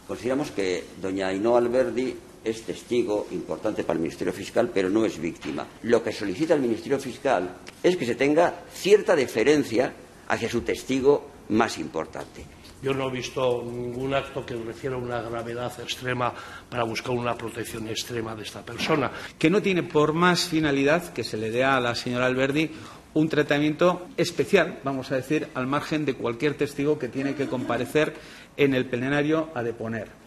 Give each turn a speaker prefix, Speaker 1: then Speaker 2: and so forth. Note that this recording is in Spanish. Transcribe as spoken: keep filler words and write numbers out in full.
Speaker 1: Consideramos que doña Ainhoa Alberdi es testigo importante para el Ministerio Fiscal, pero no es víctima. Lo que solicita el Ministerio Fiscal es que se tenga cierta deferencia hacia su testigo más importante.
Speaker 2: Yo no he visto ningún acto que refiera a una gravedad extrema para buscar una protección extrema de esta persona.
Speaker 3: Que no tiene por más finalidad que se le dé a la señora Alberdi un tratamiento especial, vamos a decir, al margen de cualquier testigo que tiene que comparecer en el plenario a deponer.